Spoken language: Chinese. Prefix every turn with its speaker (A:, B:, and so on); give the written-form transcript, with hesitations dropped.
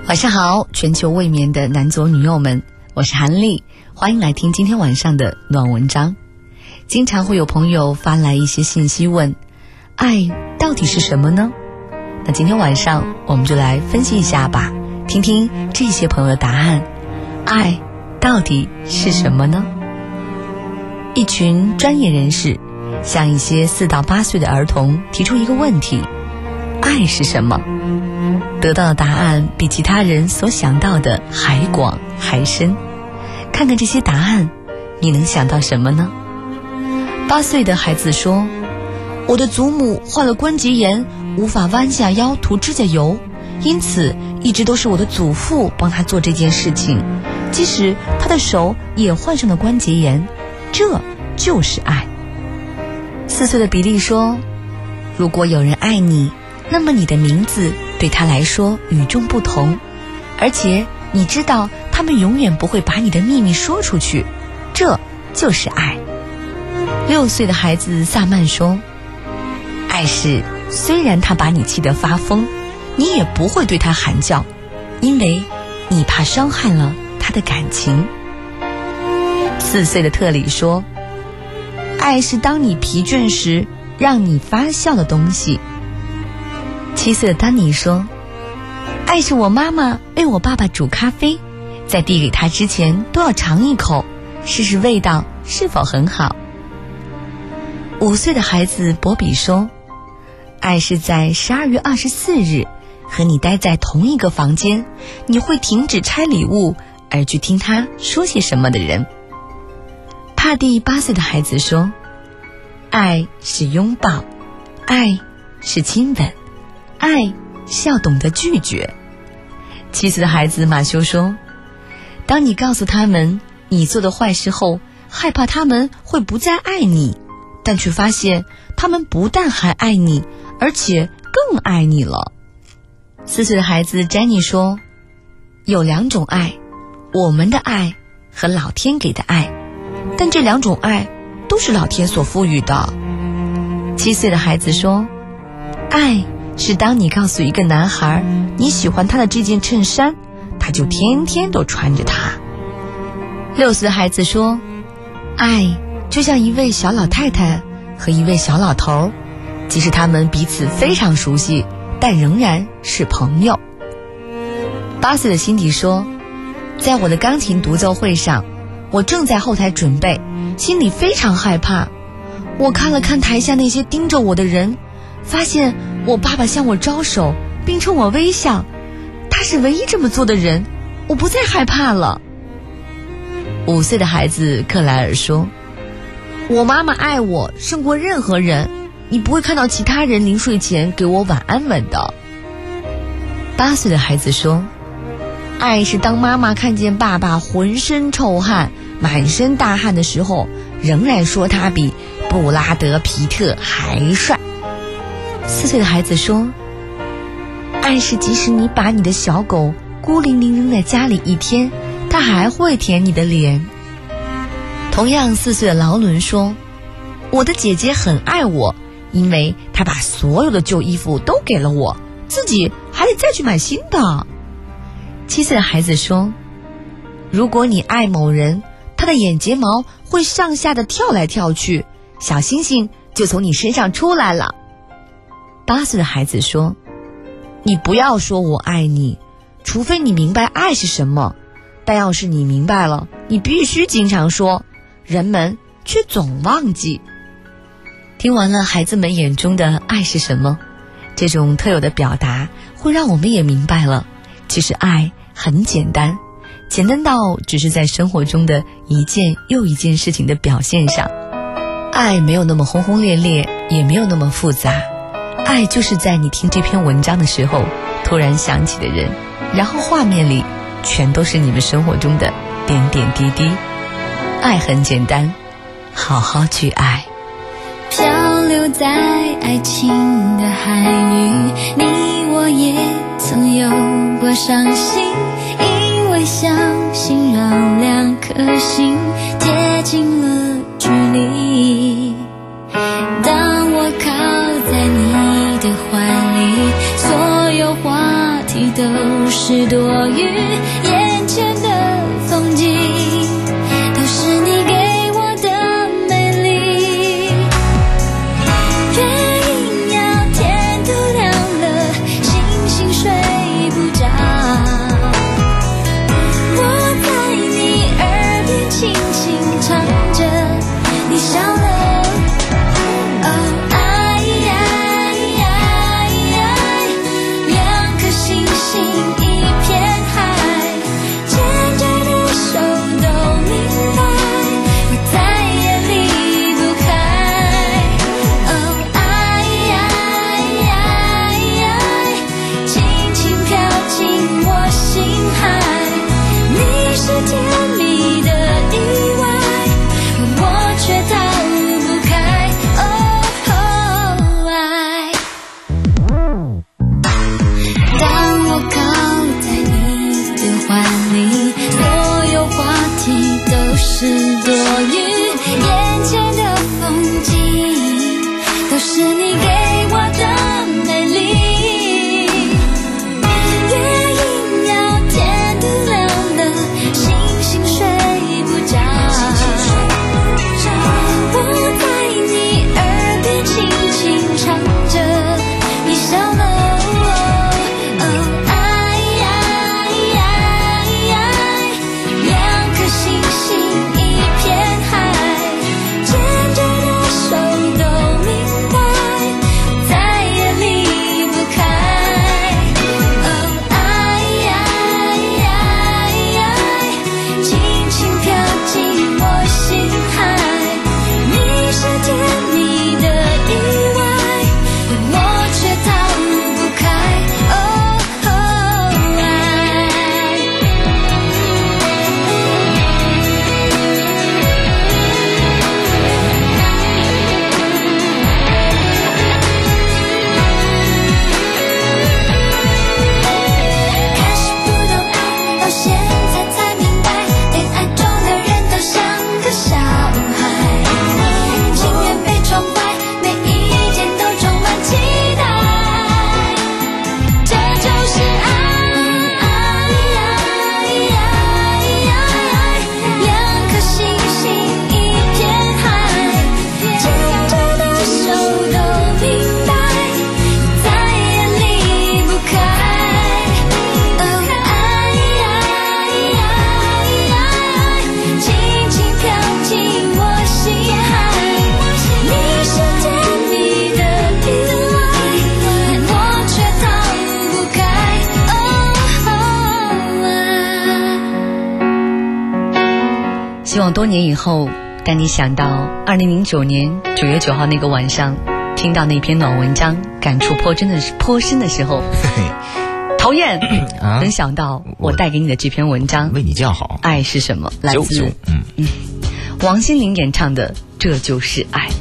A: 晚上好，全球未眠的男左女右们，我是韩丽，欢迎来听今天晚上的暖文章。经常会有朋友发来一些信息问，爱到底是什么呢？那今天晚上我们就来分析一下吧，听听这些朋友的答案。爱到底是什么呢？一群专业人士向一些4到8岁的儿童提出一个问题，爱是什么？得到的答案比其他人所想到的还广还深。看看这些答案，你能想到什么呢？8岁的孩子说，我的祖母患了关节炎，无法弯下腰涂指甲油，因此一直都是我的祖父帮他做这件事情，即使他的手也患上了关节炎，这就是爱。4岁的比利说，如果有人爱你，那么你的名字对他来说与众不同，而且你知道他们永远不会把你的秘密说出去，这就是爱。6岁的孩子萨曼说，爱是虽然他把你气得发疯，你也不会对他喊叫，因为你怕伤害了他的感情。4岁的特里说，爱是当你疲倦时让你发笑的东西。7岁的丹尼说，爱是我妈妈为我爸爸煮咖啡，在递给他之前都要尝一口，试试味道是否很好。5岁的孩子博比说，爱是在12月24日和你待在同一个房间，你会停止拆礼物而去听他说些什么的人。帕蒂8岁的孩子说，爱是拥抱，爱是亲吻，爱是要懂得拒绝。7岁的孩子马修说，当你告诉他们你做的坏事后，害怕他们会不再爱你，但却发现他们不但还爱你，而且更爱你了。4岁的孩子詹妮说，有2种爱，我们的爱和老天给的爱，但这2种爱都是老天所赋予的。7岁的孩子说，爱是当你告诉一个男孩你喜欢他的这件衬衫，他就天天都穿着它。6岁的孩子说，爱就像一位小老太太和一位小老头，即使他们彼此非常熟悉，但仍然是朋友。8岁的辛迪说，在我的钢琴独奏会上，我正在后台准备，心里非常害怕。我看了看台下那些盯着我的人，发现我爸爸向我招手并冲我微笑，他是唯一这么做的人，我不再害怕了。5岁的孩子克莱尔说，我妈妈爱我胜过任何人，你不会看到其他人临睡前给我晚安吻的。8岁的孩子说，爱是当妈妈看见爸爸浑身臭汗满身大汗的时候，仍然说他比布拉德皮特还帅。4岁的孩子说，爱是即使你把你的小狗孤零零扔在家里1天，它还会舔你的脸。同样4岁的劳伦说，我的姐姐很爱我，因为她把所有的旧衣服都给了我，自己还得再去买新的。7岁的孩子说，如果你爱某人，他的眼睫毛会上下的跳来跳去，小星星就从你身上出来了。8岁的孩子说，你不要说我爱你，除非你明白爱是什么，但要是你明白了，你必须经常说，人们却总忘记。听完了孩子们眼中的爱是什么，这种特有的表达会让我们也明白了，其实爱很简单，简单到只是在生活中的一件又一件事情的表现上。爱没有那么轰轰烈烈，也没有那么复杂，爱就是在你听这篇文章的时候突然想起的人，然后画面里全都是你们生活中的点点滴滴。爱很简单，好好去爱。
B: 漂流在爱情的海域，你我也曾有过伤心，因为相信让2颗心接近了距离。当我靠在你的怀里，所有话题都是是多余，眼前的风景都是你给我的美丽。月影要天都亮了，星星睡不着，我在你耳边轻轻唱着，你笑了。是多余，眼前的风景都是你给我的美丽。月影要天都亮了，星星睡不着，我在你耳边轻轻唱着，你笑了。
A: 希望多年以后，当你想到2009年9月9号那个晚上，听到那篇暖文章，感触颇深的时候，讨厌，能想到我带给你的这篇文章，
C: 为你叫好。
A: 爱是什么？来自
C: 王心凌
A: 王心凌演唱的《这就是爱》。